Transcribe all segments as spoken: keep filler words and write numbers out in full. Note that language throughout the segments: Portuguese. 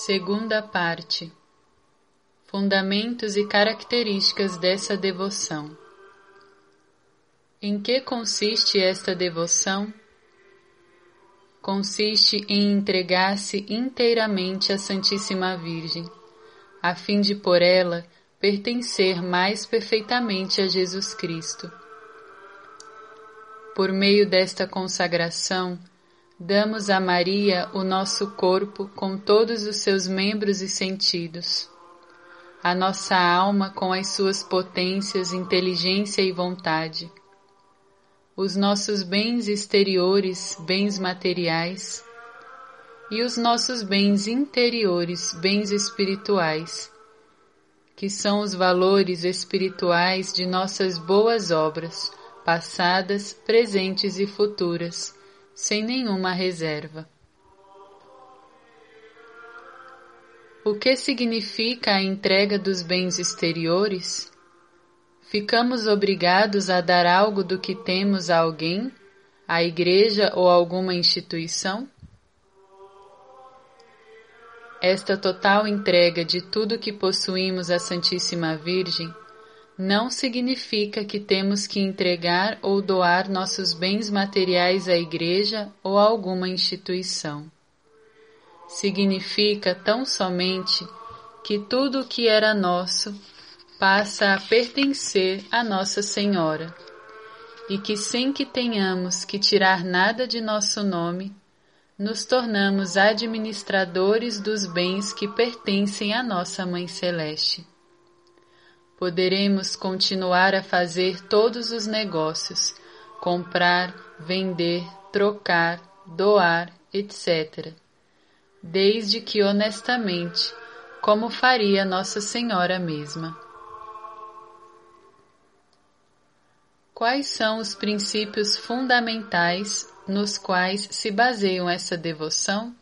Segunda parte. Fundamentos e características dessa devoção. Em que consiste esta devoção? Consiste em entregar-se inteiramente à Santíssima Virgem, a fim de por ela pertencer mais perfeitamente a Jesus Cristo. Por meio desta consagração, damos a Maria o nosso corpo com todos os seus membros e sentidos, a nossa alma com as suas potências, inteligência e vontade, os nossos bens exteriores, bens materiais, e os nossos bens interiores, bens espirituais, que são os valores espirituais de nossas boas obras, passadas, presentes e futuras, sem nenhuma reserva. O que significa a entrega dos bens exteriores? Ficamos obrigados a dar algo do que temos a alguém, à igreja ou alguma instituição? Esta total entrega de tudo que possuímos à Santíssima Virgem não significa que temos que entregar ou doar nossos bens materiais à igreja ou a alguma instituição. Significa tão somente que tudo o que era nosso passa a pertencer a Nossa Senhora e que, sem que tenhamos que tirar nada de nosso nome, nos tornamos administradores dos bens que pertencem à nossa Mãe Celeste. Poderemos continuar a fazer todos os negócios, comprar, vender, trocar, doar, etcétera, desde que honestamente, como faria Nossa Senhora mesma. Quais são os princípios fundamentais nos quais se baseiam essa devoção?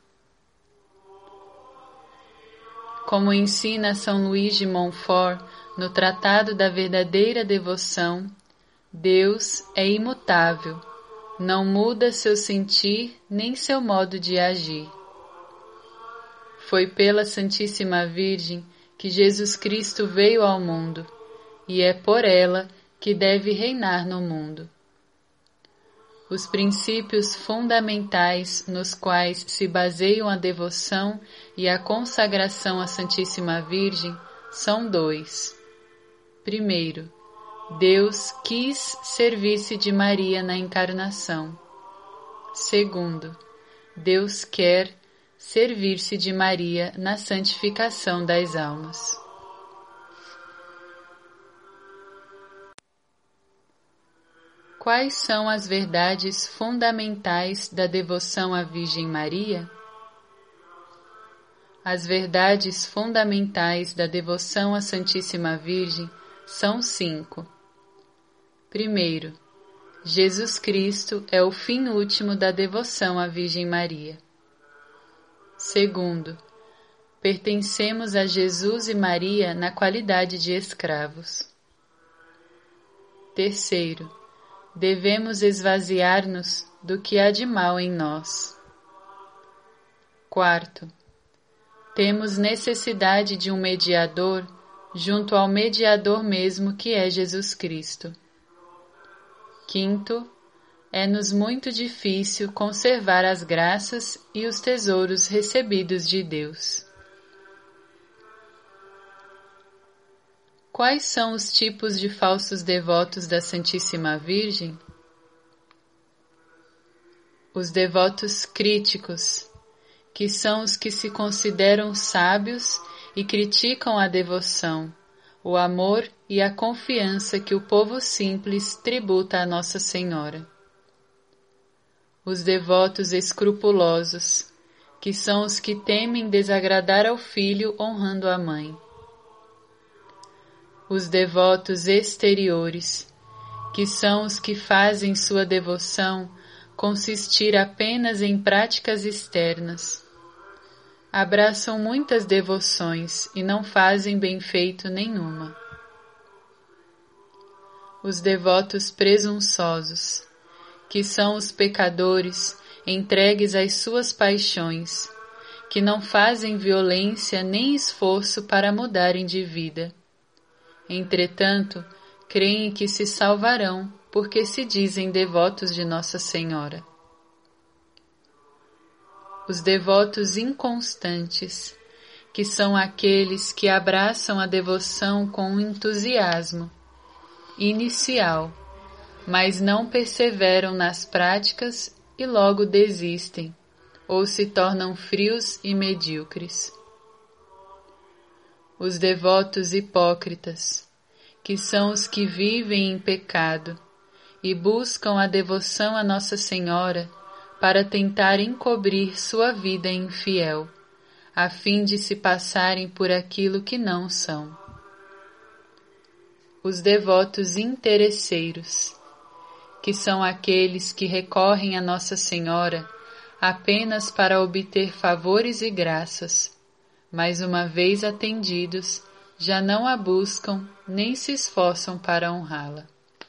Como ensina São Luís de Montfort no Tratado da Verdadeira Devoção, Deus é imutável, não muda seu sentir nem seu modo de agir. Foi pela Santíssima Virgem que Jesus Cristo veio ao mundo, e é por ela que deve reinar no mundo. Os princípios fundamentais nos quais se baseiam a devoção e a consagração à Santíssima Virgem são dois. Primeiro, Deus quis servir-se de Maria na encarnação. Segundo, Deus quer servir-se de Maria na santificação das almas. Quais são as verdades fundamentais da devoção à Virgem Maria? As verdades fundamentais da devoção à Santíssima Virgem são cinco. Primeiro, Jesus Cristo é o fim último da devoção à Virgem Maria. Segundo, pertencemos a Jesus e Maria na qualidade de escravos. Terceiro, devemos esvaziar-nos do que há de mal em nós. Quarto, temos necessidade de um mediador junto ao mediador mesmo que é Jesus Cristo. Quinto, é-nos muito difícil conservar as graças e os tesouros recebidos de Deus. Quais são os tipos de falsos devotos da Santíssima Virgem? Os devotos críticos, que são os que se consideram sábios e criticam a devoção, o amor e a confiança que o povo simples tributa a Nossa Senhora. Os devotos escrupulosos, que são os que temem desagradar ao filho honrando a mãe. Os devotos exteriores, que são os que fazem sua devoção consistir apenas em práticas externas. Abraçam muitas devoções e não fazem bem feito nenhuma. Os devotos presunçosos, que são os pecadores entregues às suas paixões, que não fazem violência nem esforço para mudarem de vida. Entretanto, creem que se salvarão porque se dizem devotos de Nossa Senhora. Os devotos inconstantes, que são aqueles que abraçam a devoção com entusiasmo inicial, mas não perseveram nas práticas e logo desistem, ou se tornam frios e medíocres. Os devotos hipócritas, que são os que vivem em pecado e buscam a devoção a Nossa Senhora para tentar encobrir sua vida infiel, a fim de se passarem por aquilo que não são. Os devotos interesseiros, que são aqueles que recorrem a Nossa Senhora apenas para obter favores e graças, mas uma vez atendidos, já não a buscam nem se esforçam para honrá-la.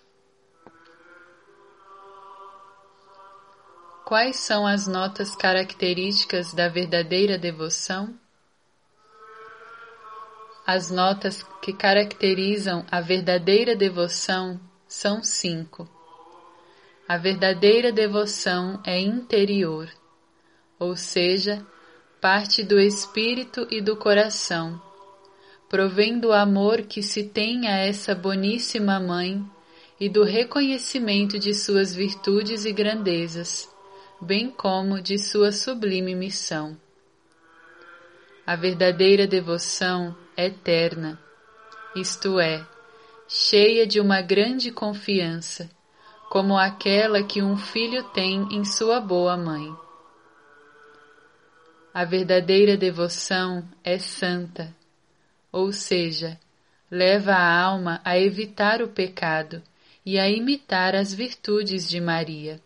Quais são as notas características da verdadeira devoção? As notas que caracterizam a verdadeira devoção são cinco. A verdadeira devoção é interior, ou seja, parte do espírito e do coração, provém do amor que se tem a essa boníssima mãe e do reconhecimento de suas virtudes e grandezas, bem como de sua sublime missão. A verdadeira devoção é eterna, isto é, cheia de uma grande confiança, como aquela que um filho tem em sua boa mãe. A verdadeira devoção é santa, ou seja, leva a alma a evitar o pecado e a imitar as virtudes de Maria.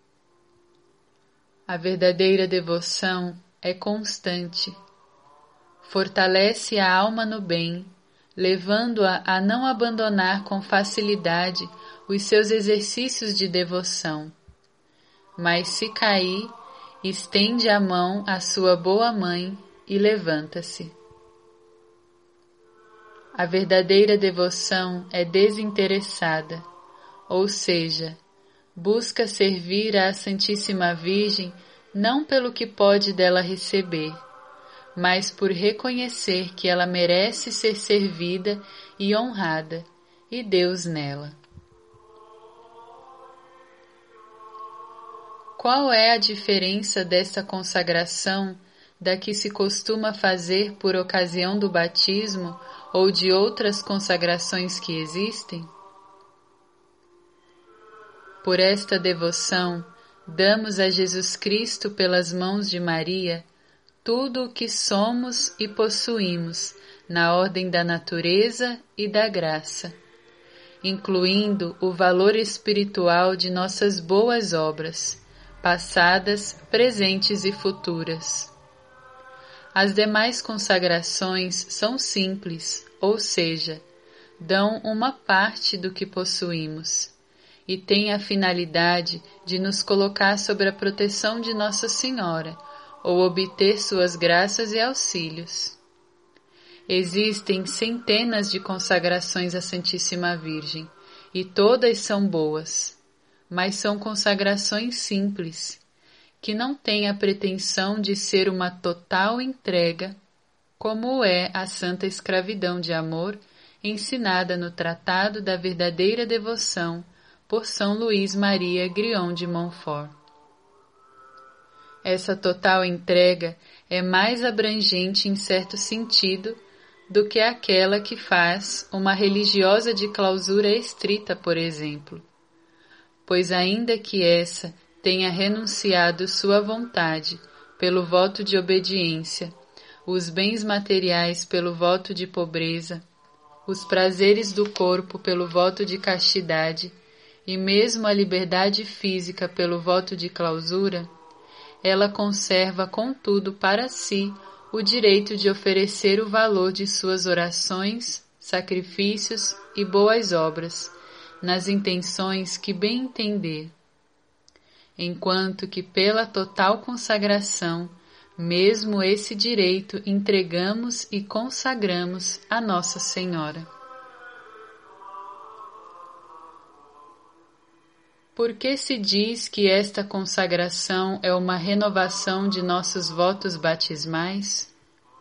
A verdadeira devoção é constante, fortalece a alma no bem, levando-a a não abandonar com facilidade os seus exercícios de devoção, mas se cair, estende a mão à sua boa mãe e levanta-se. A verdadeira devoção é desinteressada, ou seja, busca servir à Santíssima Virgem não pelo que pode dela receber, mas por reconhecer que ela merece ser servida e honrada, e Deus nela. Qual é a diferença desta consagração da que se costuma fazer por ocasião do batismo ou de outras consagrações que existem? Por esta devoção, damos a Jesus Cristo pelas mãos de Maria tudo o que somos e possuímos na ordem da natureza e da graça, incluindo o valor espiritual de nossas boas obras, passadas, presentes e futuras. As demais consagrações são simples, ou seja, dão uma parte do que possuímos, e têm a finalidade de nos colocar sob a proteção de Nossa Senhora, ou obter suas graças e auxílios. Existem centenas de consagrações à Santíssima Virgem, e todas são boas, mas são consagrações simples, que não têm a pretensão de ser uma total entrega, como é a Santa Escravidão de Amor, ensinada no Tratado da Verdadeira Devoção, por São Luís Maria Grion de Montfort. Essa total entrega é mais abrangente em certo sentido do que aquela que faz uma religiosa de clausura estrita, por exemplo, pois ainda que essa tenha renunciado sua vontade pelo voto de obediência, os bens materiais pelo voto de pobreza, os prazeres do corpo pelo voto de castidade e mesmo a liberdade física pelo voto de clausura, ela conserva, contudo, para si o direito de oferecer o valor de suas orações, sacrifícios e boas obras, nas intenções que bem entender, enquanto que pela total consagração mesmo esse direito entregamos e consagramos a Nossa Senhora. Por que se diz que esta consagração é uma renovação de nossos votos batismais?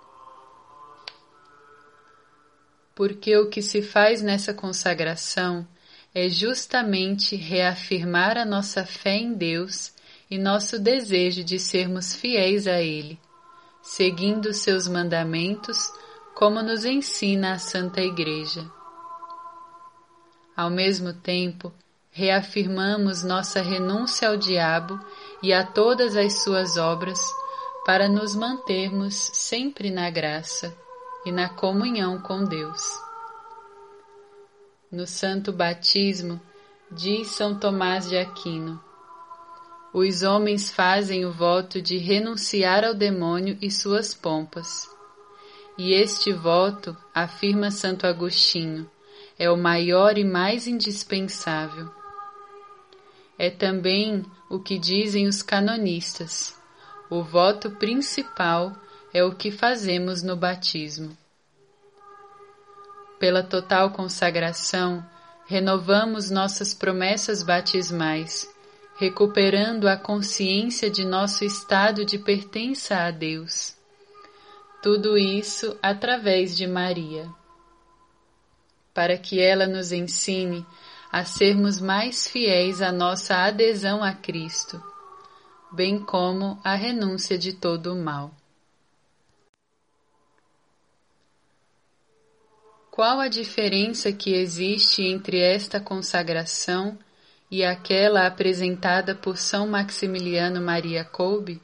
Porque o que se faz nessa consagração é justamente reafirmar a nossa fé em Deus e nosso desejo de sermos fiéis a Ele, seguindo seus mandamentos, como nos ensina a Santa Igreja. Ao mesmo tempo, reafirmamos nossa renúncia ao diabo e a todas as suas obras para nos mantermos sempre na graça e na comunhão com Deus. No Santo Batismo, diz São Tomás de Aquino: os homens fazem o voto de renunciar ao demônio e suas pompas. E este voto, afirma Santo Agostinho, é o maior e mais indispensável. É também o que dizem os canonistas: o voto principal é o que fazemos no batismo. Pela total consagração, renovamos nossas promessas batismais, recuperando a consciência de nosso estado de pertença a Deus. Tudo isso através de Maria, para que ela nos ensine a sermos mais fiéis à nossa adesão a Cristo, bem como a renúncia de todo o mal. Qual a diferença que existe entre esta consagração e aquela apresentada por São Maximiliano Maria Kolbe?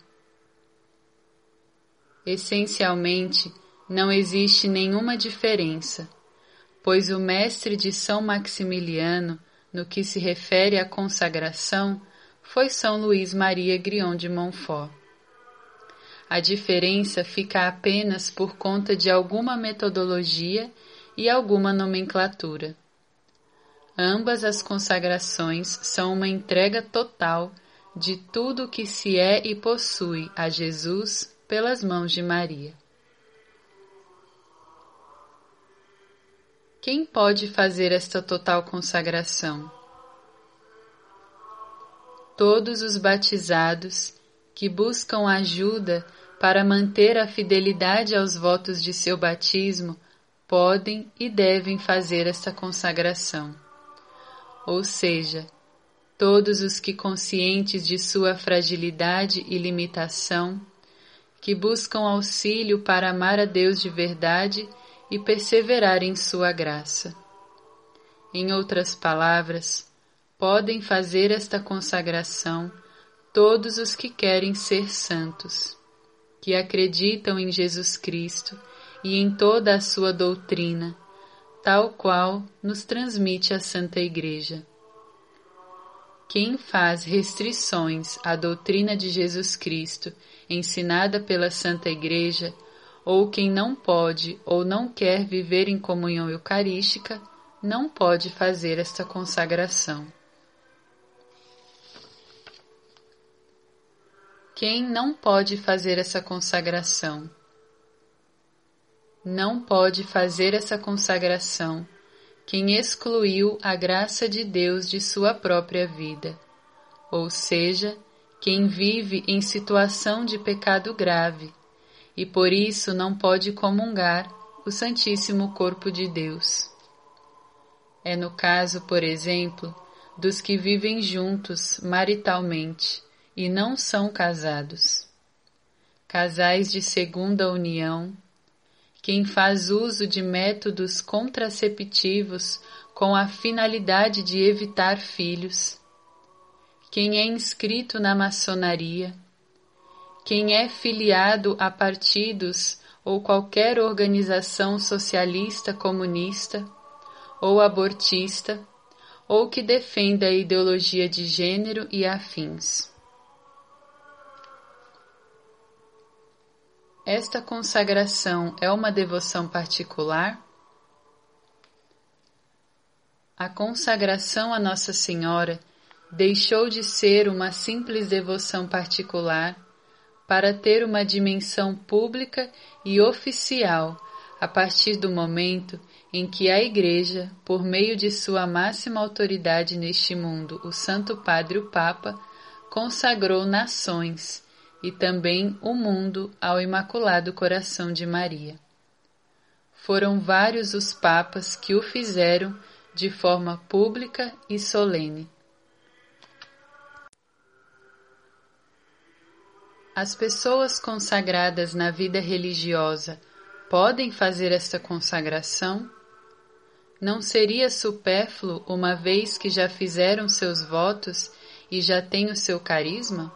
Essencialmente, não existe nenhuma diferença, pois o mestre de São Maximiliano, no que se refere à consagração, foi São Luís Maria Grion de Montfort. A diferença fica apenas por conta de alguma metodologia e alguma nomenclatura. Ambas as consagrações são uma entrega total de tudo o que se é e possui a Jesus pelas mãos de Maria. Quem pode fazer esta total consagração? Todos os batizados que buscam ajuda para manter a fidelidade aos votos de seu batismo podem e devem fazer esta consagração. Ou seja, todos os que, conscientes de sua fragilidade e limitação, que buscam auxílio para amar a Deus de verdade e perseverar em sua graça. Em outras palavras, podem fazer esta consagração todos os que querem ser santos, que acreditam em Jesus Cristo e em toda a sua doutrina, tal qual nos transmite a Santa Igreja. Quem faz restrições à doutrina de Jesus Cristo ensinada pela Santa Igreja, ou quem não pode ou não quer viver em comunhão eucarística, não pode fazer esta consagração. Quem não pode fazer essa consagração? Não pode fazer essa consagração quem excluiu a graça de Deus de sua própria vida, ou seja, quem vive em situação de pecado grave, e por isso não pode comungar o Santíssimo Corpo de Deus. É no caso, por exemplo, dos que vivem juntos maritalmente e não são casados, casais de segunda união, quem faz uso de métodos contraceptivos com a finalidade de evitar filhos, quem é inscrito na maçonaria, quem é filiado a partidos ou qualquer organização socialista, comunista ou abortista, ou que defenda a ideologia de gênero e afins. Esta consagração é uma devoção particular? A consagração a Nossa Senhora deixou de ser uma simples devoção particular para ter uma dimensão pública e oficial a partir do momento em que a Igreja, por meio de sua máxima autoridade neste mundo, o Santo Padre o Papa, consagrou nações e também o mundo ao Imaculado Coração de Maria. Foram vários os papas que o fizeram de forma pública e solene. As pessoas consagradas na vida religiosa podem fazer esta consagração? Não seria supérfluo, uma vez que já fizeram seus votos e já têm o seu carisma?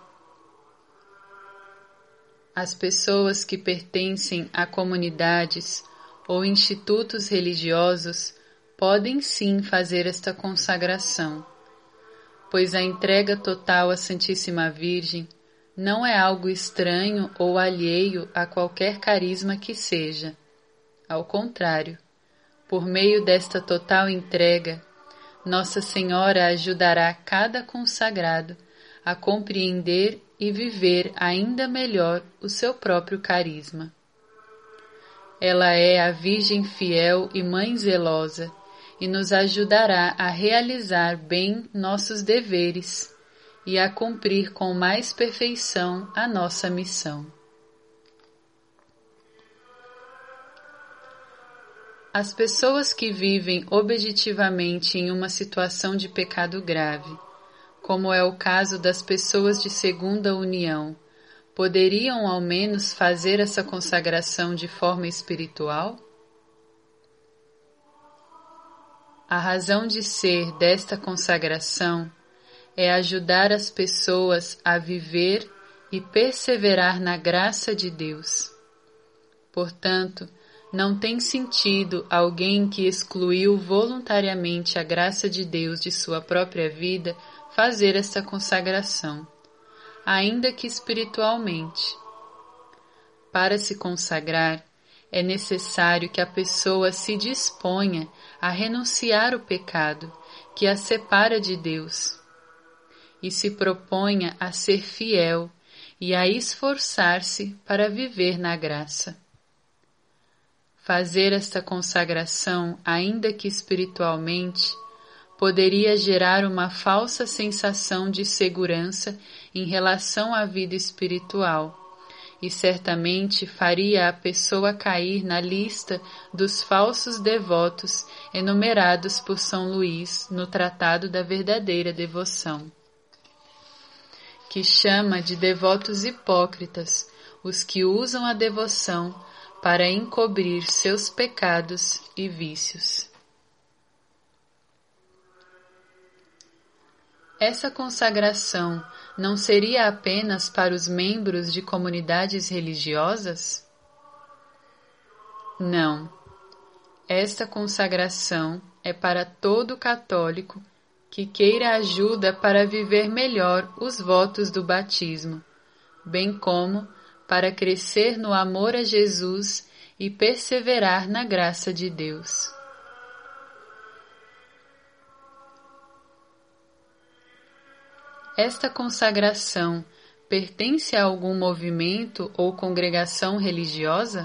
As pessoas que pertencem a comunidades ou institutos religiosos podem sim fazer esta consagração, pois a entrega total à Santíssima Virgem não é algo estranho ou alheio a qualquer carisma que seja. Ao contrário, por meio desta total entrega, Nossa Senhora ajudará cada consagrado a compreender e viver ainda melhor o seu próprio carisma. Ela é a Virgem fiel e Mãe zelosa e nos ajudará a realizar bem nossos deveres e a cumprir com mais perfeição a nossa missão. As pessoas que vivem objetivamente em uma situação de pecado grave, como é o caso das pessoas de segunda união, poderiam ao menos fazer essa consagração de forma espiritual? A razão de ser desta consagração é ajudar as pessoas a viver e perseverar na graça de Deus. Portanto, não tem sentido alguém que excluiu voluntariamente a graça de Deus de sua própria vida fazer esta consagração, ainda que espiritualmente. Para se consagrar, é necessário que a pessoa se disponha a renunciar o pecado que a separa de Deus e se proponha a ser fiel e a esforçar-se para viver na graça. Fazer esta consagração, ainda que espiritualmente, poderia gerar uma falsa sensação de segurança em relação à vida espiritual e certamente faria a pessoa cair na lista dos falsos devotos enumerados por São Luís no Tratado da Verdadeira Devoção, que chama de devotos hipócritas os que usam a devoção para encobrir seus pecados e vícios. Essa consagração não seria apenas para os membros de comunidades religiosas? Não. Esta consagração é para todo católico que queira ajuda para viver melhor os votos do batismo, bem como para crescer no amor a Jesus e perseverar na graça de Deus. Esta consagração pertence a algum movimento ou congregação religiosa?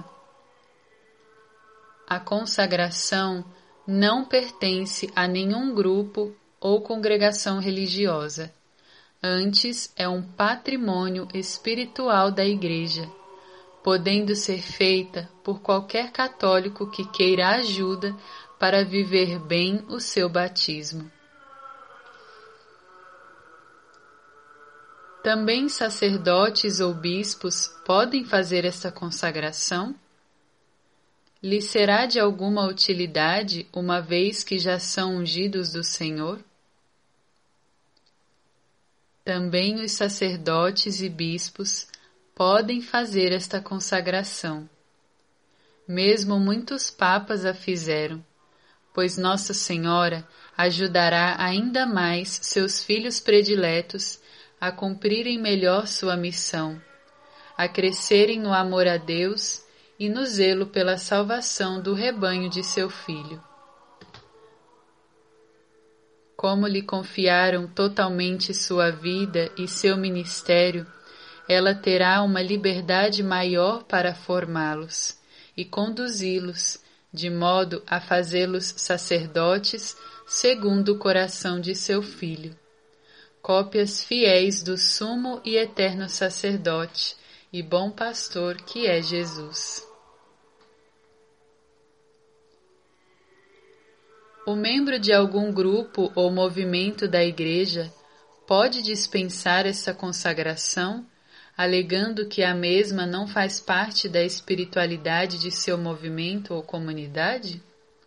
A consagração não pertence a nenhum grupo ou congregação religiosa. Antes é um patrimônio espiritual da Igreja, podendo ser feita por qualquer católico que queira ajuda para viver bem o seu batismo. Também sacerdotes ou bispos podem fazer esta consagração? Lhes será de alguma utilidade, uma vez que já são ungidos do Senhor? Também os sacerdotes e bispos podem fazer esta consagração. Mesmo muitos papas a fizeram, pois Nossa Senhora ajudará ainda mais seus filhos prediletos a cumprirem melhor sua missão, a crescerem no amor a Deus e no zelo pela salvação do rebanho de seu Filho. Como lhe confiaram totalmente sua vida e seu ministério, ela terá uma liberdade maior para formá-los e conduzi-los, de modo a fazê-los sacerdotes segundo o coração de seu Filho, cópias fiéis do sumo e eterno sacerdote e bom pastor que é Jesus. O membro de algum grupo ou movimento da Igreja pode dispensar essa consagração, alegando que a mesma não faz parte da espiritualidade de seu movimento ou comunidade?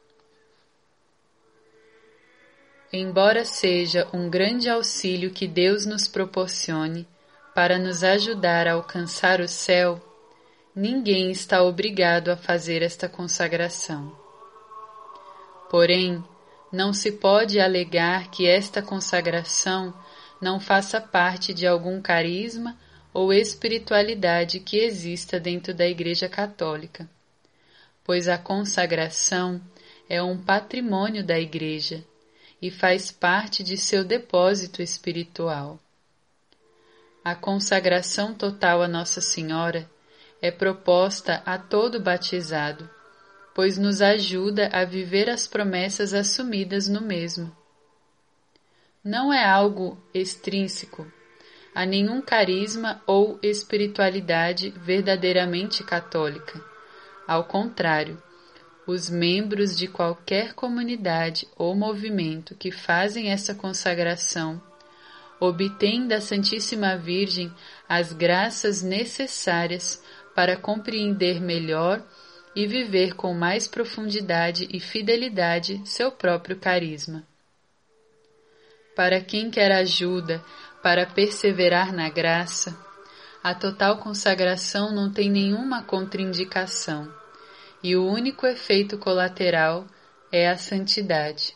Embora seja um grande auxílio que Deus nos proporcione para nos ajudar a alcançar o céu, ninguém está obrigado a fazer esta consagração. Porém, não se pode alegar que esta consagração não faça parte de algum carisma ou espiritualidade que exista dentro da Igreja Católica, pois a consagração é um patrimônio da Igreja e faz parte de seu depósito espiritual. A consagração total a Nossa Senhora é proposta a todo batizado, pois nos ajuda a viver as promessas assumidas no mesmo. Não é algo extrínseco a nenhum carisma ou espiritualidade verdadeiramente católica. Ao contrário, os membros de qualquer comunidade ou movimento que fazem essa consagração obtêm da Santíssima Virgem as graças necessárias para compreender melhor e viver com mais profundidade e fidelidade seu próprio carisma. Para quem quer ajuda para perseverar na graça, a total consagração não tem nenhuma contraindicação, e o único efeito colateral é a santidade.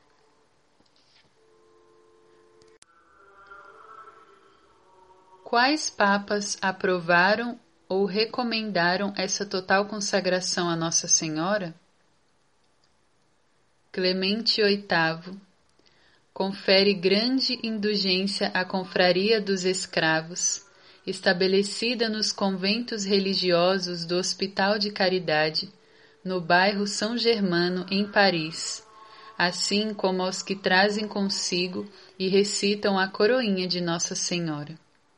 Quais papas aprovaram ou recomendaram essa total consagração a Nossa Senhora? Clemente oitavo confere grande indulgência à confraria dos escravos, estabelecida nos conventos religiosos do Hospital de Caridade, no bairro São Germano, em Paris, assim como aos que trazem consigo e recitam a coroinha de Nossa Senhora.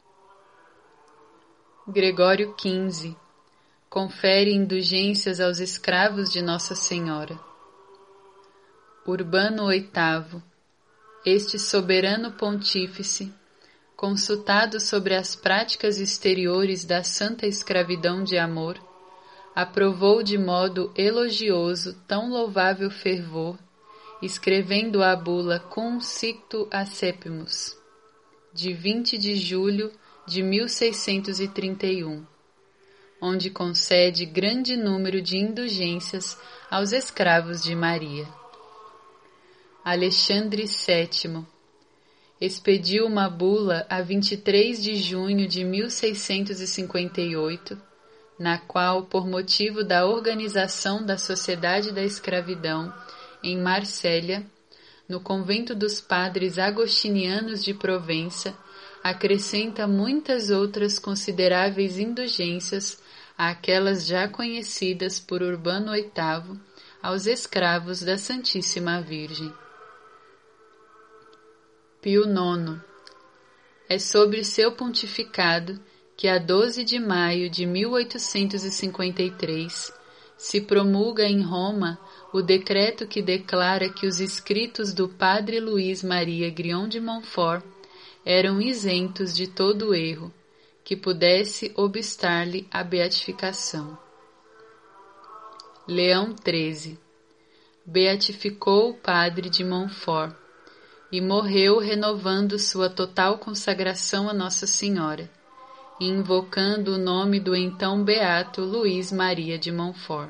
Gregório quinze confere indulgências aos escravos de Nossa Senhora. Urbano oitavo, este soberano pontífice, consultado sobre as práticas exteriores da santa escravidão de amor, aprovou de modo elogioso tão louvável fervor, escrevendo a bula Cum Sictu Accepimus, de vinte de julho de mil seiscentos e trinta e um, onde concede grande número de indulgências aos escravos de Maria. Alexandre sétimo expediu uma bula a vinte e três de junho de mil seiscentos e cinquenta e oito, na qual, por motivo da organização da Sociedade da Escravidão em Marsella, no convento dos padres agostinianos de Provença, acrescenta muitas outras consideráveis indulgências àquelas já conhecidas por Urbano oitavo aos escravos da Santíssima Virgem. Pio nono É sobre seu pontificado que a doze de maio de mil oitocentos e cinquenta e três se promulga em Roma o decreto que declara que os escritos do padre Luís Maria Grignon de Montfort eram isentos de todo erro que pudesse obstar-lhe a beatificação. Leão treze beatificou o padre de Montfort e morreu renovando sua total consagração a Nossa Senhora e invocando o nome do então beato Luís Maria de Montfort.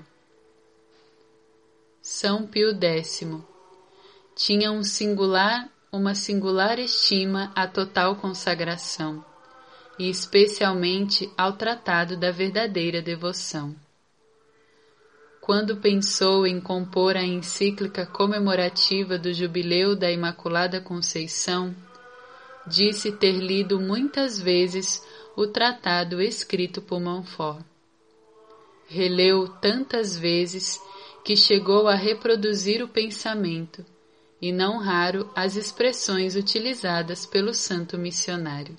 São Pio décimo tinha um singular, uma singular estima à total consagração, e especialmente ao tratado da verdadeira devoção. Quando pensou em compor a encíclica comemorativa do Jubileu da Imaculada Conceição, disse ter lido muitas vezes o tratado escrito por Montfort. Releu tantas vezes que chegou a reproduzir o pensamento, e não raro as expressões utilizadas pelo santo missionário.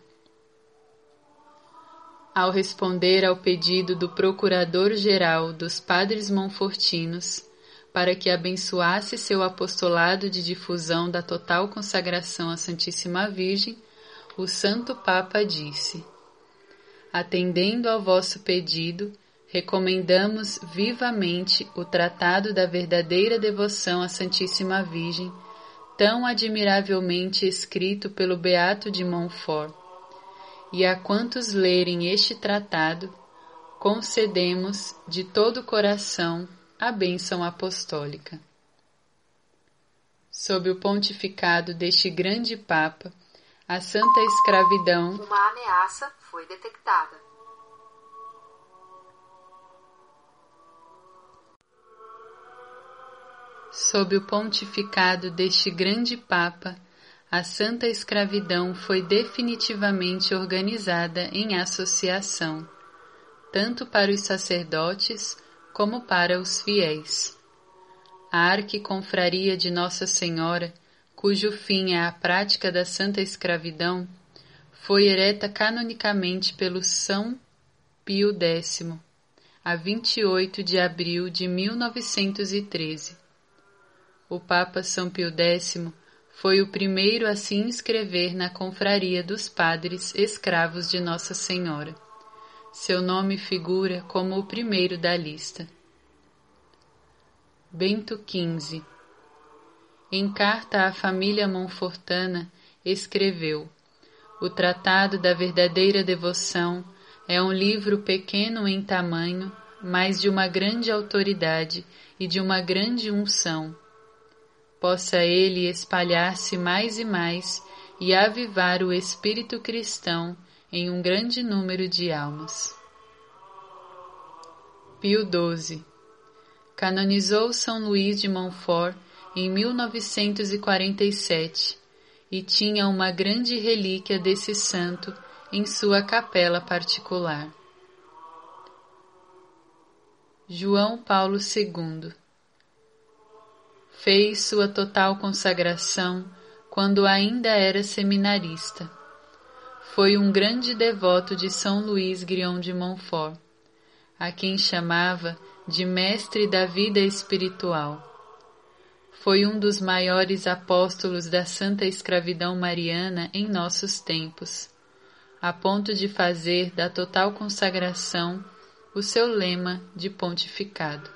Ao responder ao pedido do Procurador-Geral dos Padres Montfortinos para que abençoasse seu apostolado de difusão da total consagração à Santíssima Virgem, o Santo Papa disse: atendendo ao vosso pedido, recomendamos vivamente o Tratado da Verdadeira Devoção à Santíssima Virgem, tão admiravelmente escrito pelo Beato de Montfort, e a quantos lerem este tratado, concedemos de todo o coração a bênção apostólica. Sob o pontificado deste grande Papa, a santa escravidão, uma ameaça foi detectada. Sob o pontificado deste grande Papa, a santa escravidão foi definitivamente organizada em associação, tanto para os sacerdotes como para os fiéis. A Arquiconfraria de Nossa Senhora, cujo fim é a prática da santa escravidão, foi ereta canonicamente pelo São Pio X, a vinte e oito de abril de mil novecentos e treze. O Papa São Pio X foi o primeiro a se inscrever na Confraria dos Padres Escravos de Nossa Senhora. Seu nome figura como o primeiro da lista. Bento quinze. Em carta à família Montfortana, escreveu: o Tratado da Verdadeira Devoção é um livro pequeno em tamanho, mas de uma grande autoridade e de uma grande unção. Possa ele espalhar-se mais e mais e avivar o espírito cristão em um grande número de almas. Pio doze. Canonizou São Luís de Montfort em mil novecentos e quarenta e sete e tinha uma grande relíquia desse santo em sua capela particular. João Paulo segundo. Fez sua total consagração quando ainda era seminarista. Foi um grande devoto de São Luís Guion de Montfort, a quem chamava de mestre da vida espiritual. Foi um dos maiores apóstolos da santa escravidão mariana em nossos tempos, a ponto de fazer da total consagração o seu lema de pontificado.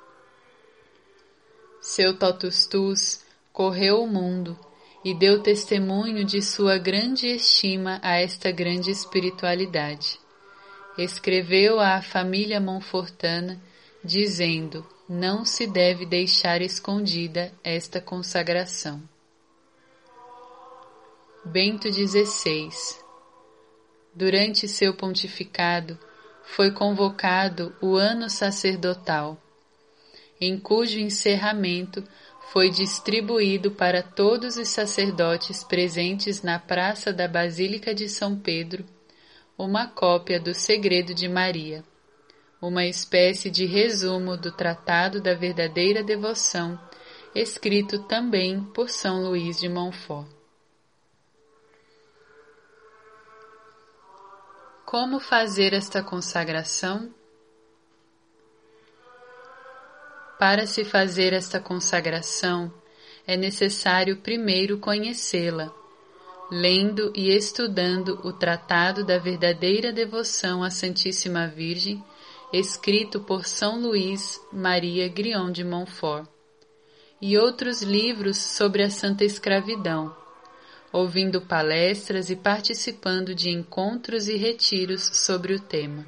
Seu totus tuus correu o mundo e deu testemunho de sua grande estima a esta grande espiritualidade. Escreveu à família Montfortana, dizendo: não se deve deixar escondida esta consagração. Bento dezesseis. Durante seu pontificado, foi convocado o ano sacerdotal, em cujo encerramento foi distribuído para todos os sacerdotes presentes na praça da Basílica de São Pedro uma cópia do Segredo de Maria, uma espécie de resumo do Tratado da Verdadeira Devoção, escrito também por São Luís de Montfort. Como fazer esta consagração? Para se fazer esta consagração, é necessário primeiro conhecê-la, lendo e estudando o Tratado da Verdadeira Devoção à Santíssima Virgem, escrito por São Luís Maria Guion de Montfort, e outros livros sobre a Santa Escravidão, ouvindo palestras e participando de encontros e retiros sobre o tema.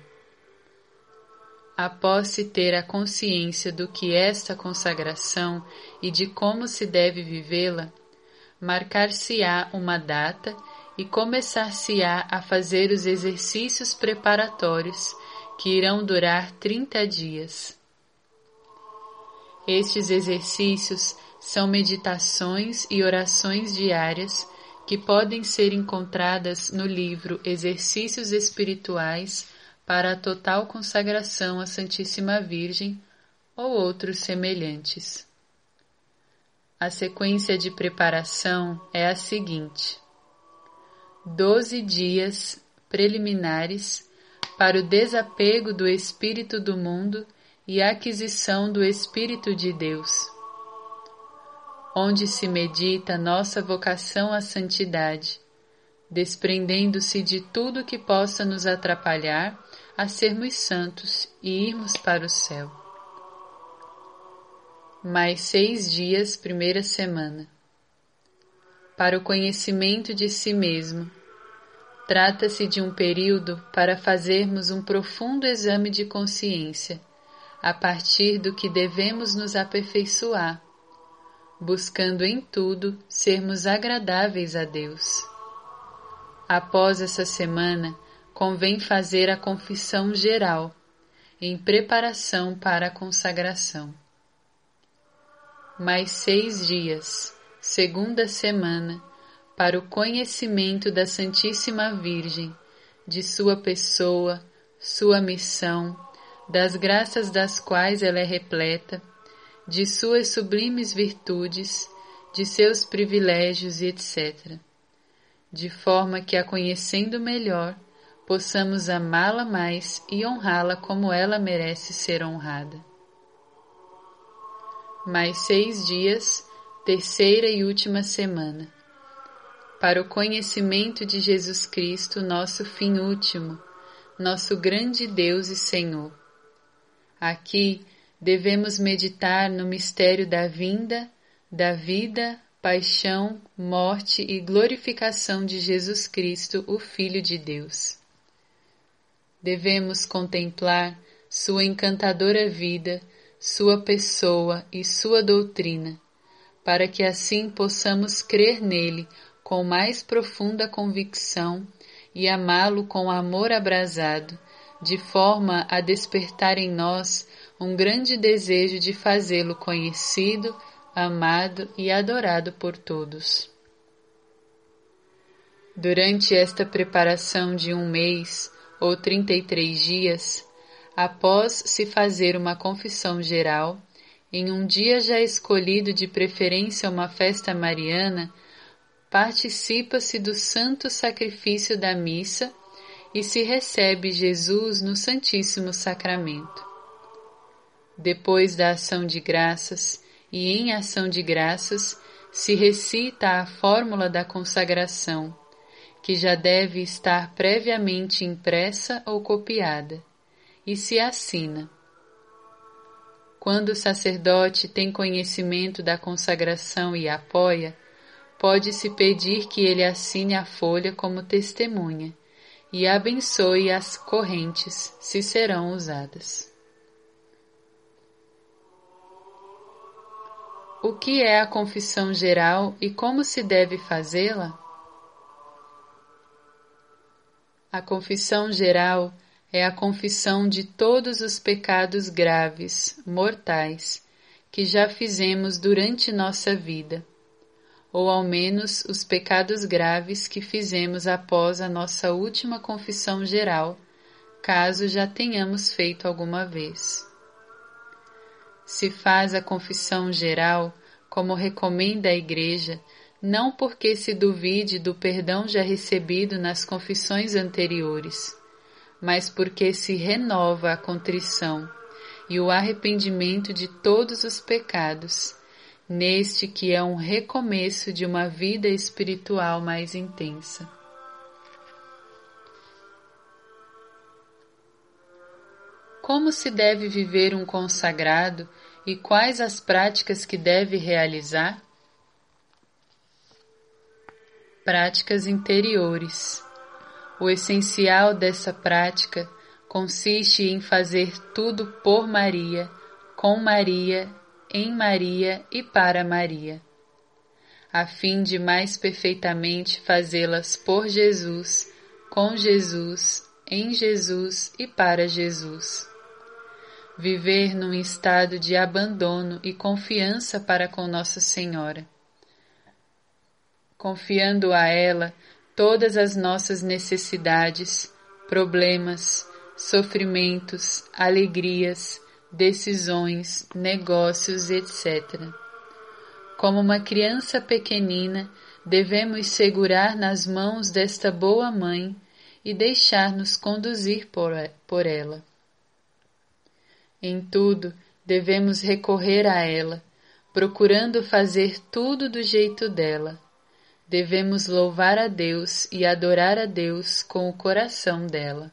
Após se ter a consciência do que é esta consagração e de como se deve vivê-la, marcar-se-á uma data e começar-se-á a fazer os exercícios preparatórios que irão durar trinta dias. Estes exercícios são meditações e orações diárias que podem ser encontradas no livro Exercícios Espirituais para a Total Consagração à Santíssima Virgem ou outros semelhantes. A sequência de preparação é a seguinte: doze dias preliminares para o desapego do espírito do mundo e a aquisição do Espírito de Deus, onde se medita nossa vocação à santidade, desprendendo-se de tudo que possa nos atrapalhar a sermos santos e irmos para o céu. Mais seis dias, primeira semana. Para o conhecimento de si mesmo. Trata-se de um período para fazermos um profundo exame de consciência, a partir do que devemos nos aperfeiçoar, buscando em tudo sermos agradáveis a Deus. Após essa semana, convém fazer a confissão geral, em preparação para a consagração. Mais seis dias, segunda semana, para o conhecimento da Santíssima Virgem, de sua pessoa, sua missão, das graças das quais ela é repleta, de suas sublimes virtudes, de seus privilégios e etcétera, de forma que, a conhecendo melhor, possamos amá-la mais e honrá-la como ela merece ser honrada. Mais seis dias, terceira e última semana, para o conhecimento de Jesus Cristo, nosso fim último, nosso grande Deus e Senhor. Aqui devemos meditar no mistério da vinda, da vida, paixão, morte e glorificação de Jesus Cristo, o Filho de Deus. Devemos contemplar sua encantadora vida, sua pessoa e sua doutrina, para que assim possamos crer nele com mais profunda convicção e amá-lo com amor abrasado, de forma a despertar em nós um grande desejo de fazê-lo conhecido, amado e adorado por todos. Durante esta preparação de um mês ou trinta e três dias, após se fazer uma confissão geral, em um dia já escolhido, de preferência uma festa mariana, participa-se do santo sacrifício da missa e se recebe Jesus no Santíssimo Sacramento. Depois da ação de graças e em ação de graças se recita a fórmula da consagração, que já deve estar previamente impressa ou copiada, e se assina. Quando o sacerdote tem conhecimento da consagração e apoia, pode-se pedir que ele assine a folha como testemunha e abençoe as correntes, se serão usadas. O que é a confissão geral e como se deve fazê-la? A confissão geral é a confissão de todos os pecados graves, mortais, que já fizemos durante nossa vida, ou ao menos os pecados graves que fizemos após a nossa última confissão geral, caso já tenhamos feito alguma vez. Se faz a confissão geral, como recomenda a Igreja, não porque se duvide do perdão já recebido nas confissões anteriores, mas porque se renova a contrição e o arrependimento de todos os pecados, neste que é um recomeço de uma vida espiritual mais intensa. Como se deve viver um consagrado e quais as práticas que deve realizar? Práticas interiores. O essencial dessa prática consiste em fazer tudo por Maria, com Maria, em Maria e para Maria, a fim de mais perfeitamente fazê-las por Jesus, com Jesus, em Jesus e para Jesus. Viver num estado de abandono e confiança para com Nossa Senhora, confiando a ela todas as nossas necessidades, problemas, sofrimentos, alegrias, decisões, negócios, etcétera. Como uma criança pequenina, devemos segurar nas mãos desta boa mãe e deixar-nos conduzir por, por ela. Em tudo, devemos recorrer a ela, procurando fazer tudo do jeito dela. Devemos louvar a Deus e adorar a Deus com o coração dela.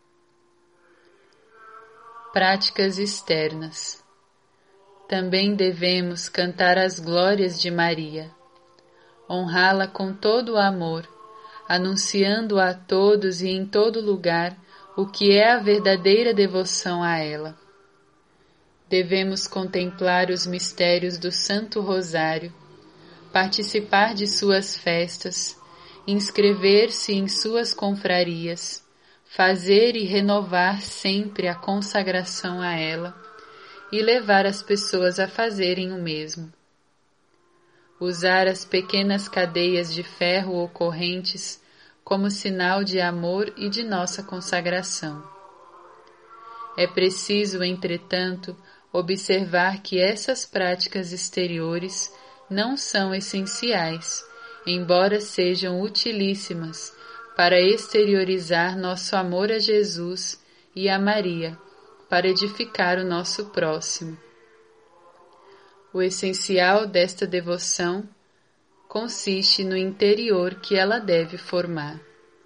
Práticas externas. Também devemos cantar as glórias de Maria, honrá-la com todo o amor, anunciando a todos e em todo lugar o que é a verdadeira devoção a ela. Devemos contemplar os mistérios do Santo Rosário, participar de suas festas, inscrever-se em suas confrarias, fazer e renovar sempre a consagração a ela e levar as pessoas a fazerem o mesmo. Usar as pequenas cadeias de ferro ou correntes como sinal de amor e de nossa consagração. É preciso, entretanto, observar que essas práticas exteriores não são essenciais, embora sejam utilíssimas para exteriorizar nosso amor a Jesus e a Maria, para edificar o nosso próximo. O essencial desta devoção consiste no interior que ela deve formar.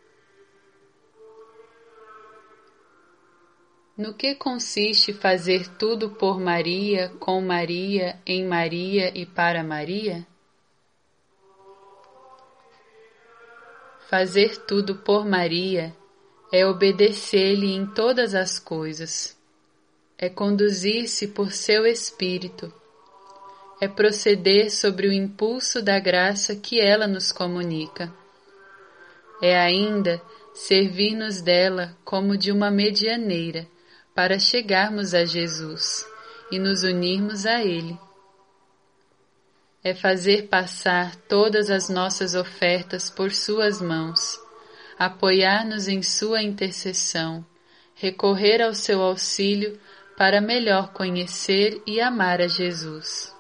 No que consiste fazer tudo por Maria, com Maria, em Maria e para Maria? Fazer tudo por Maria é obedecer-lhe em todas as coisas, é conduzir-se por seu Espírito, é proceder sobre o impulso da graça que ela nos comunica, é ainda servir-nos dela como de uma medianeira para chegarmos a Jesus e nos unirmos a Ele. É fazer passar todas as nossas ofertas por suas mãos, apoiar-nos em sua intercessão, recorrer ao seu auxílio para melhor conhecer e amar a Jesus.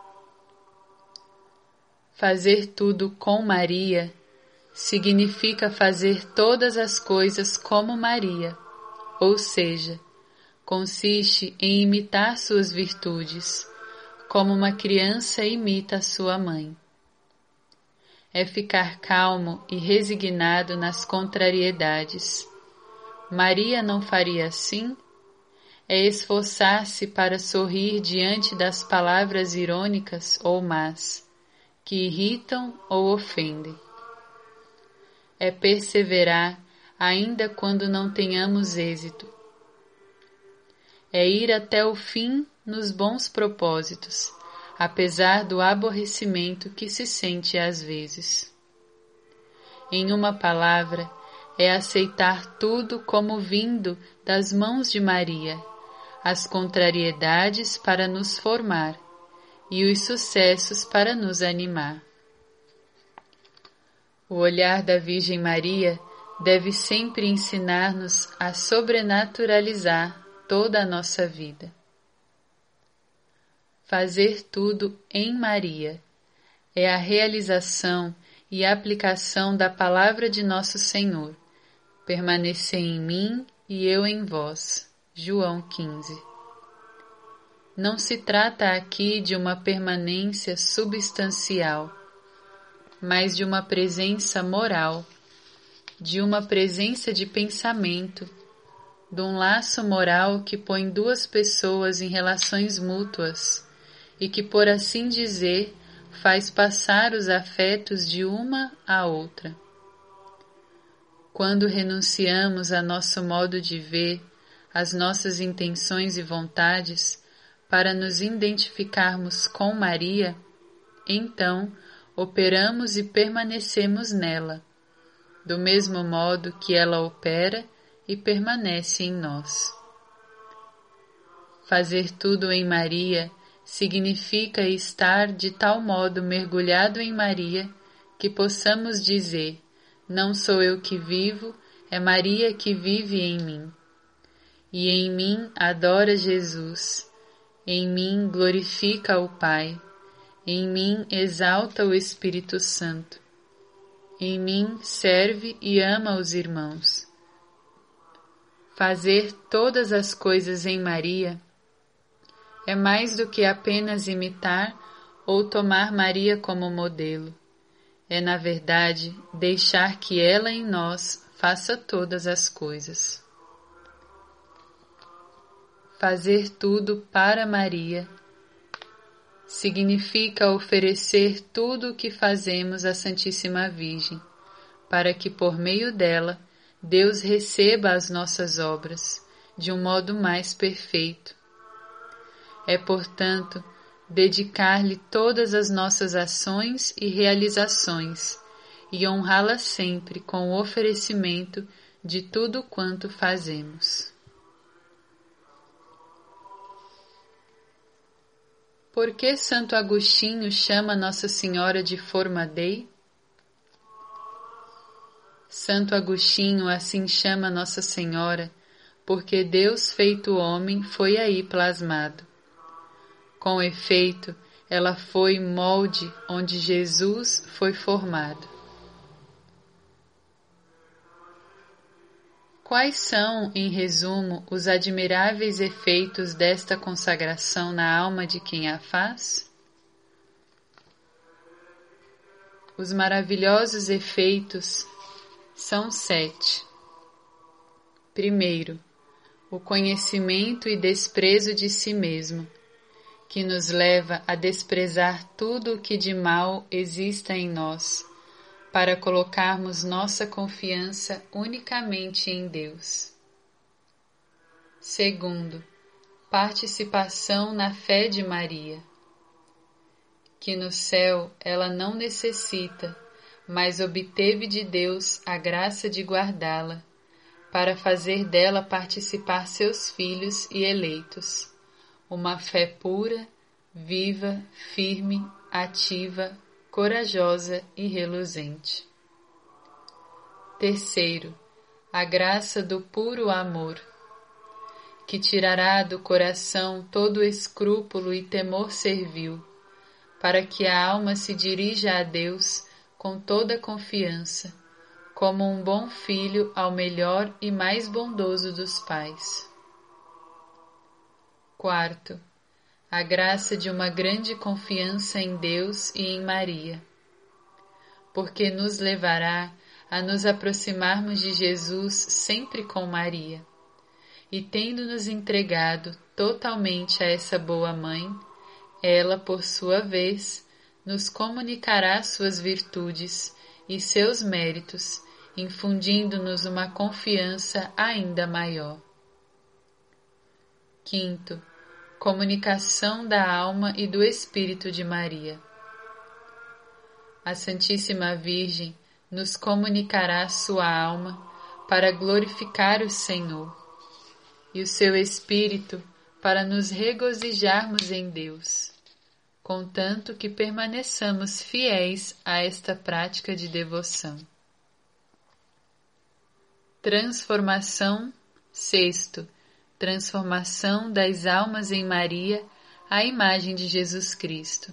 Fazer tudo com Maria significa fazer todas as coisas como Maria, ou seja, consiste em imitar suas virtudes, como uma criança imita a sua mãe. É ficar calmo e resignado nas contrariedades. Maria não faria assim? É esforçar-se para sorrir diante das palavras irônicas ou más, que irritam ou ofendem. É perseverar ainda quando não tenhamos êxito. É ir até o fim nos bons propósitos, apesar do aborrecimento que se sente às vezes. Em uma palavra, é aceitar tudo como vindo das mãos de Maria, as contrariedades para nos formar e os sucessos para nos animar. O olhar da Virgem Maria deve sempre ensinar-nos a sobrenaturalizar toda a nossa vida. Fazer tudo em Maria é a realização e aplicação da palavra de nosso Senhor. Permanecer em mim e eu em vós. João quinze. Não se trata aqui de uma permanência substancial, mas de uma presença moral, de uma presença de pensamento, de um laço moral que põe duas pessoas em relações mútuas e que, por assim dizer, faz passar os afetos de uma à outra. Quando renunciamos a nosso modo de ver, às nossas intenções e vontades, para nos identificarmos com Maria, então operamos e permanecemos nela, do mesmo modo que ela opera e permanece em nós. Fazer tudo em Maria significa estar de tal modo mergulhado em Maria que possamos dizer: não sou eu que vivo, é Maria que vive em mim. E em mim adora Jesus, em mim glorifica o Pai, em mim exalta o Espírito Santo, em mim serve e ama os irmãos. Fazer todas as coisas em Maria é mais do que apenas imitar ou tomar Maria como modelo. É, na verdade, deixar que ela em nós faça todas as coisas. Fazer tudo para Maria significa oferecer tudo o que fazemos à Santíssima Virgem, para que por meio dela Deus receba as nossas obras de um modo mais perfeito. É, portanto, dedicar-lhe todas as nossas ações e realizações e honrá-la sempre com o oferecimento de tudo quanto fazemos. Por que Santo Agostinho chama Nossa Senhora de Forma Dei? Santo Agostinho assim chama Nossa Senhora porque Deus feito homem foi aí plasmado. Com efeito, ela foi molde onde Jesus foi formado. Quais são, em resumo, os admiráveis efeitos desta consagração na alma de quem a faz? Os maravilhosos efeitos são sete. Primeiro, o conhecimento e desprezo de si mesmo, que nos leva a desprezar tudo o que de mal exista em nós, para colocarmos nossa confiança unicamente em Deus. Segundo, participação na fé de Maria, que no céu ela não necessita, mas obteve de Deus a graça de guardá-la, para fazer dela participar seus filhos e eleitos, uma fé pura, viva, firme, ativa, corajosa e reluzente. Terceiro, a graça do puro amor, que tirará do coração todo escrúpulo e temor servil, para que a alma se dirija a Deus com toda confiança, como um bom filho ao melhor e mais bondoso dos pais. Quarto, a graça de uma grande confiança em Deus e em Maria, porque nos levará a nos aproximarmos de Jesus sempre com Maria, e tendo-nos entregado totalmente a essa boa mãe, ela, por sua vez, nos comunicará suas virtudes e seus méritos, infundindo-nos uma confiança ainda maior. Quinto, comunicação da alma e do Espírito de Maria. A Santíssima Virgem nos comunicará sua alma para glorificar o Senhor, e o seu Espírito para nos regozijarmos em Deus, contanto que permaneçamos fiéis a esta prática de devoção. Transformação. Sexto, transformação das almas em Maria à imagem de Jesus Cristo.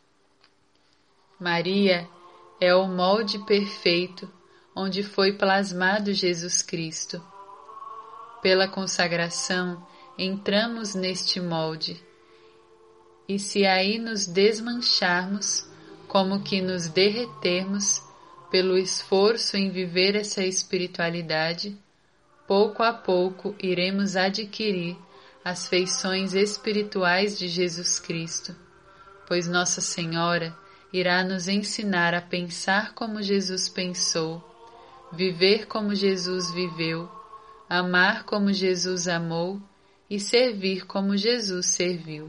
Maria é o molde perfeito onde foi plasmado Jesus Cristo. Pela consagração, entramos neste molde, e se aí nos desmancharmos, como que nos derretermos pelo esforço em viver essa espiritualidade, pouco a pouco iremos adquirir as feições espirituais de Jesus Cristo, pois Nossa Senhora irá nos ensinar a pensar como Jesus pensou, viver como Jesus viveu, amar como Jesus amou e servir como Jesus serviu.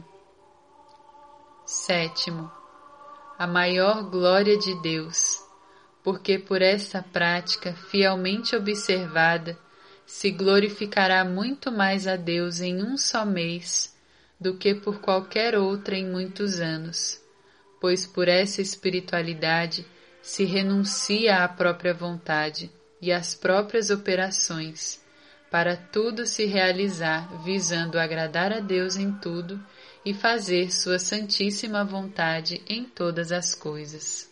Sétimo, a maior glória de Deus, porque por esta prática fielmente observada se glorificará muito mais a Deus em um só mês do que por qualquer outra em muitos anos, pois por essa espiritualidade se renuncia à própria vontade e às próprias operações, para tudo se realizar visando agradar a Deus em tudo e fazer sua santíssima vontade em todas as coisas.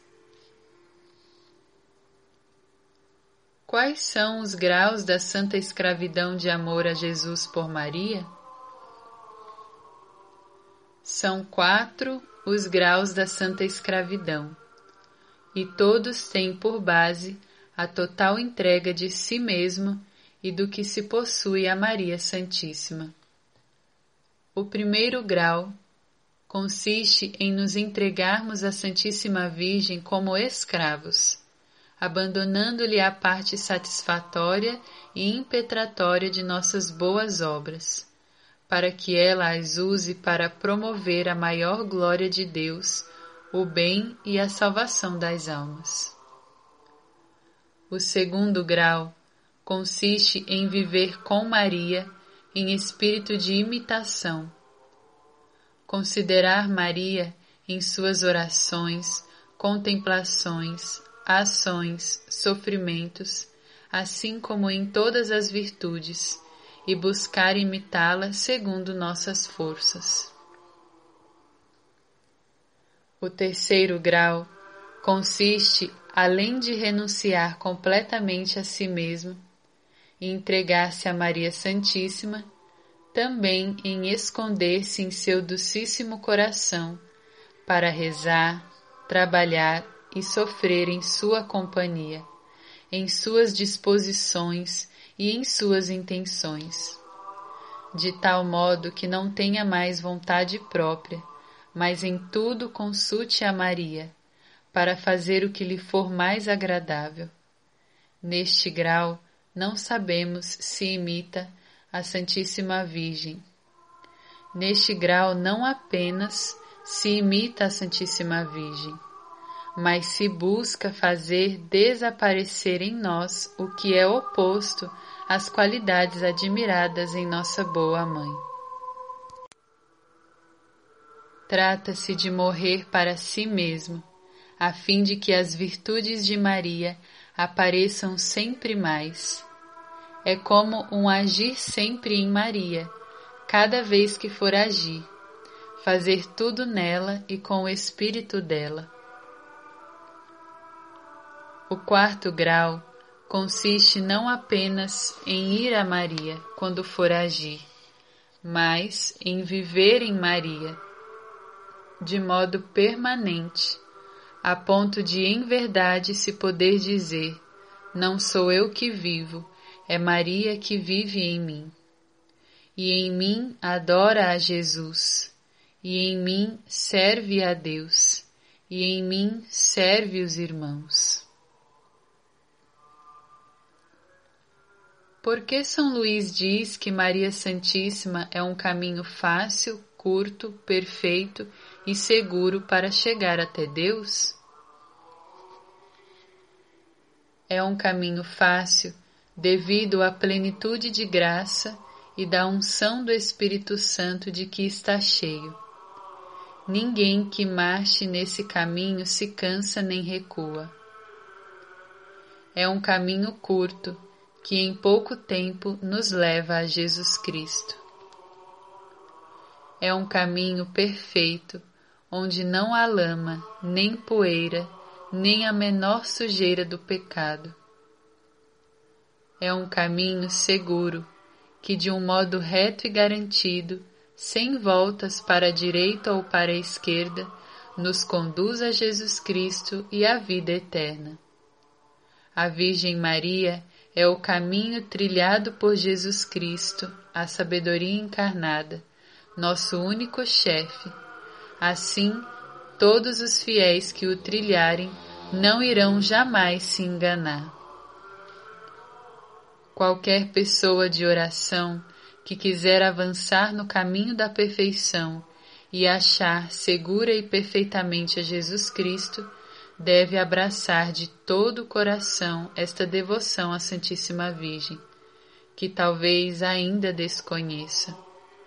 Quais são os graus da santa escravidão de amor a Jesus por Maria? São quatro os graus da santa escravidão, e todos têm por base a total entrega de si mesmo e do que se possui a Maria Santíssima. O primeiro grau consiste em nos entregarmos à Santíssima Virgem como escravos, abandonando-lhe a parte satisfatória e impetratória de nossas boas obras, para que ela as use para promover a maior glória de Deus, o bem e a salvação das almas. O segundo grau consiste em viver com Maria em espírito de imitação, considerar Maria em suas orações, contemplações, ações, sofrimentos, assim como em todas as virtudes, e buscar imitá-la segundo nossas forças. O terceiro grau consiste, além de renunciar completamente a si mesmo e entregar-se a Maria Santíssima, também em esconder-se em seu docíssimo coração para rezar, trabalhar e sofrer em sua companhia, em suas disposições e em suas intenções, de tal modo que não tenha mais vontade própria, mas em tudo consulte a Maria, para fazer o que lhe for mais agradável. Neste grau, não sabemos se imita a Santíssima Virgem. Neste grau, não apenas se imita a Santíssima Virgem, mas se busca fazer desaparecer em nós o que é oposto às qualidades admiradas em nossa boa Mãe. Trata-se de morrer para si mesmo, a fim de que as virtudes de Maria apareçam sempre mais. É como um agir sempre em Maria, cada vez que for agir, fazer tudo nela e com o espírito dela. O quarto grau consiste não apenas em ir a Maria quando for agir, mas em viver em Maria, de modo permanente, a ponto de em verdade se poder dizer: não sou eu que vivo, é Maria que vive em mim. E em mim adora a Jesus, e em mim serve a Deus, e em mim serve os irmãos. Por que São Luís diz que Maria Santíssima é um caminho fácil, curto, perfeito e seguro para chegar até Deus? É um caminho fácil devido à plenitude de graça e da unção do Espírito Santo de que está cheio. Ninguém que marche nesse caminho se cansa nem recua. É um caminho curto, que em pouco tempo nos leva a Jesus Cristo. É um caminho perfeito, onde não há lama, nem poeira, nem a menor sujeira do pecado. É um caminho seguro, que de um modo reto e garantido, sem voltas para a direita ou para a esquerda, nos conduz a Jesus Cristo e à vida eterna. A Virgem Maria é o caminho trilhado por Jesus Cristo, a sabedoria encarnada, nosso único chefe. Assim, todos os fiéis que o trilharem não irão jamais se enganar. Qualquer pessoa de oração que quiser avançar no caminho da perfeição e achar segura e perfeitamente a Jesus Cristo, deve abraçar de todo o coração esta devoção à Santíssima Virgem, que talvez ainda desconheça.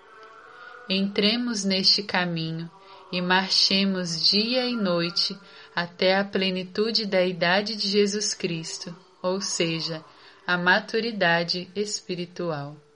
Entremos neste caminho e marchemos dia e noite até a plenitude da idade de Jesus Cristo, ou seja, a maturidade espiritual.